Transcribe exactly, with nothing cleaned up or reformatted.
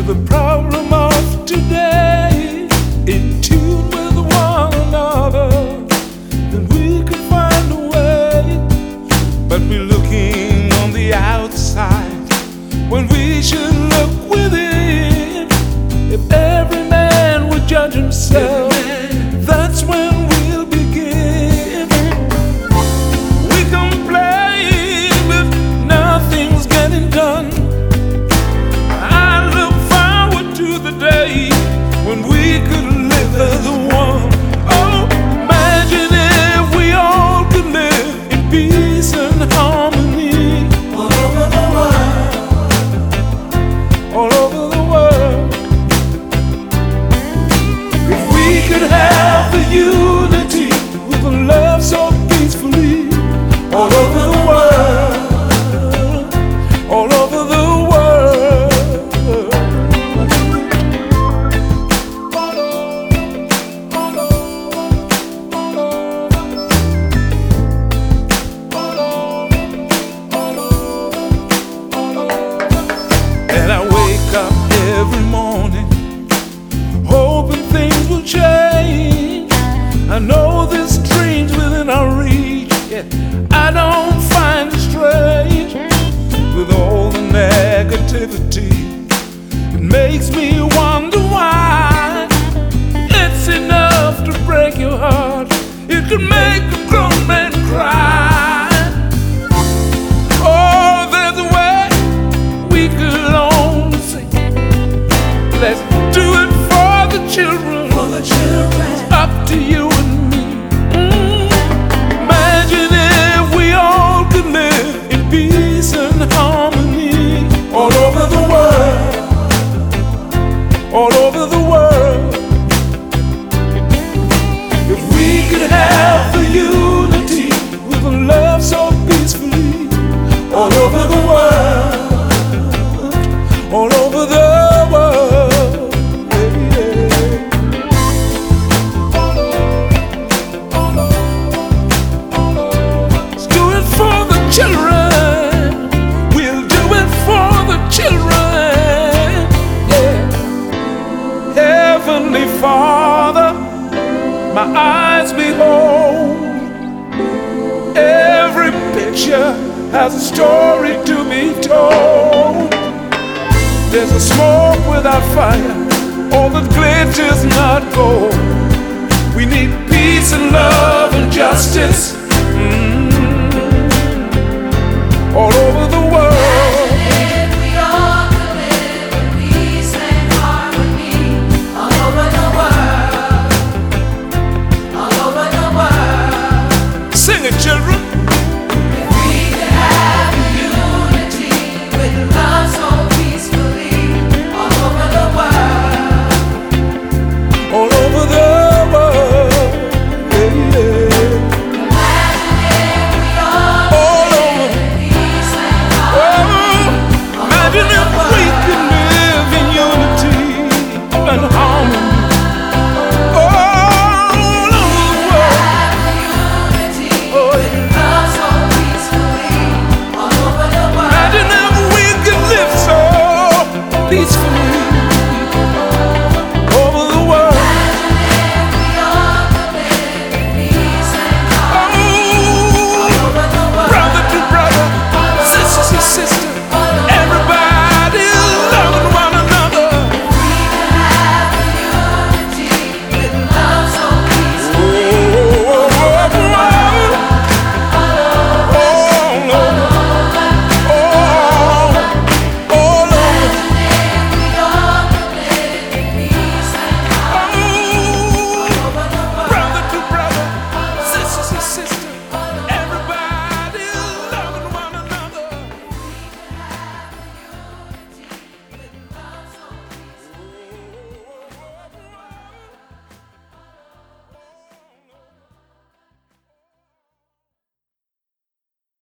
with the problem of today, in tune with one another, then we could find a way. But we're looking on the outside when we should look within. If every man would judge himself, that's when we'll begin. We complain, but nothing's getting done. I look forward to the day when we could live as one. Oh, imagine if we all could live in peace and harmony all over the world, all over the world. If we could have the unity with the love so peacefully all over the world, all over the world. And I wake up every morning hoping things will change. I know this dream's within our reach, yet I don't find it strange. With all the negativity, it makes me wonder why. It's enough to break your heart, it could make a grown man cry. Oh, there's a way we could only say, let's do it for the children, for the children. It's up to you and me. Mm. Imagine if we all could live in peace and harmony all over the world, all over the world. If we could have the unity with the love so peacefully all over the world, all over the world. Yeah, yeah. Let's do it for the children. We'll do it for the children. Yeah. Heavenly Father, my eyes behold. Every picture has a story to be told. There's a smoke without fire, all that glitters not gold. We need peace and love and justice, mm, all over the world.